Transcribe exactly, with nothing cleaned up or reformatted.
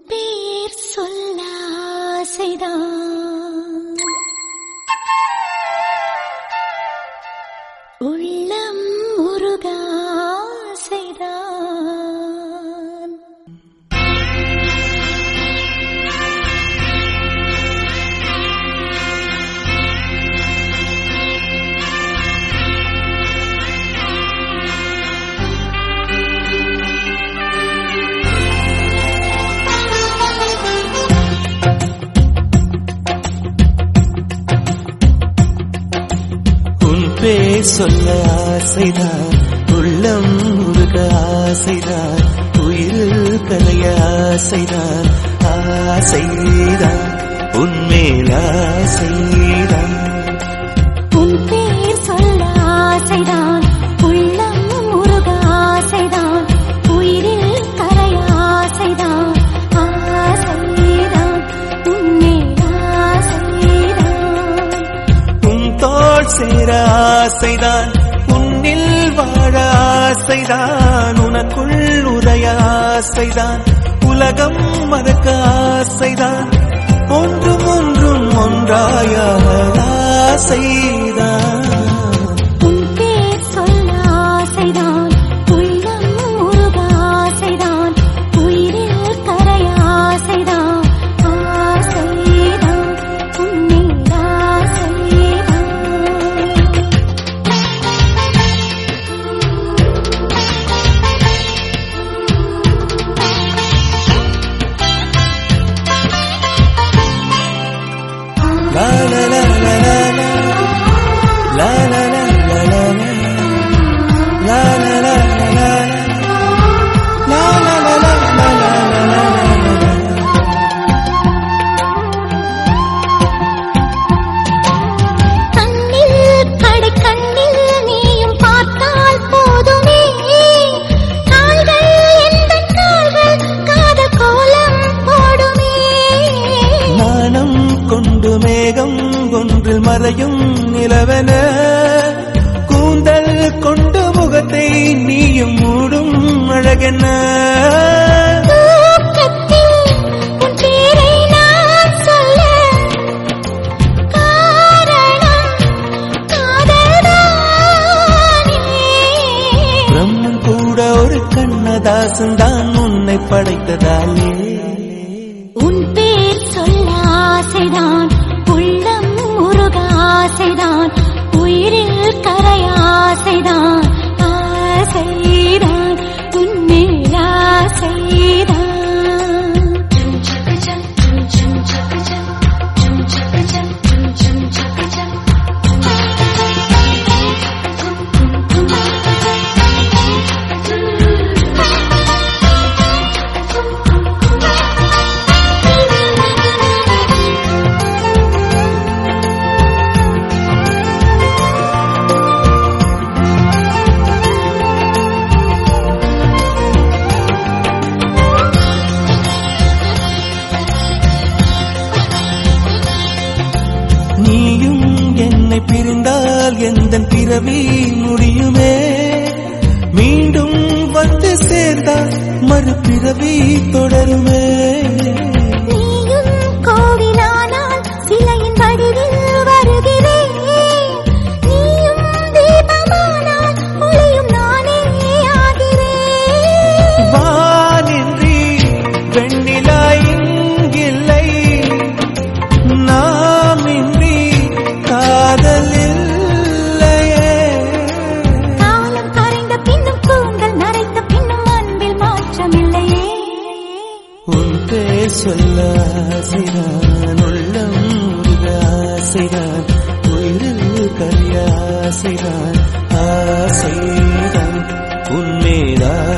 பேர் சொல்ல ஆசைதான், உள்ளம் உருக ஆசைதான். பேர் சொல்ல ஆசைதான், உள்ளம் உருக ஆசைதான், உயிரில் கலைய ஆசைதான், ஆசைதான் உன்மேல் ஆசைதான். உன் பேர் சொல்ல ஆசைதான், உள்ளம் உருக ஆசைதான், உயிரில் கலைய ஆசைதான், ஆசைதான் உன்மேல் ஆசைதான். உன் தோள் சேர ஆசைதான், உன்னில் வாழ ஆசைதான், உனக்குள் உதய ஆசைதான், உலகம் மறக்க ஆசைதான், ஒன்றும் ஒன்றும் ஒன்றாய ஆசைதான். உன் பேர் சொல்ல ஆசைதான், உள்ளம் உருக ஆசைதான், உயிரில் கரைய ஆசைதான், ஆசைதான் உன்மேல் ஆசைதான். La la la la la la la la la la la la la la la கண்ணில் கடை கண்ணில் நீயும் பார்த்தால் போதுமே, கால்கள் எந்த கால்கள் காதல் கோலம் போடுமே. நாணம் கொண்டு மேகம் ஒன்றில் மறையும் நிலவென, கூந்தல் கொண்டு முகத்தை நீயும் மூடும் அழகென்ன. தூக்கத்தில் உன் பேரை நான் சொல்ல காரணம் காதல்தானே. பிரம்மன் கூட ஒரு கண்ணதாசன் தான் உன்னை படைத்ததாலே. உன் பேர் சொல்ல ஆசைதான், உள்ளம் உருக ஆசைதான், உயிரில் கரைய ஆசைதான், ஆசைதான் உன்மேல் ஆசைதான். நீயும் என்னை பிரிந்தால் எந்தன் பிறவி முடியுமே, மீண்டும் வந்து சேர்ந்தால் மறுபிறவி தொடருமே. நீயும் கோவிலானால் சிலையின் வடிவில் வருகிறேன், நீயும் தீபமானால் ஒளியும் நானே ஆகிறேன். வானின்றி வெண்ணிலா இங்கில்லை, நாமின்றி காதல் இல்லையே. காலம் கரைந்த பின்னும் கூந்தல் நரைத்த பின்னும் அன்பில் மாற்றமில்லையே. உன் பேர் சொல்ல ஆசைதான், உள்ளம் உருக ஆசைதான், உயிரில் கரிய ஆசைதான், ஆசைதான் உன்மேல்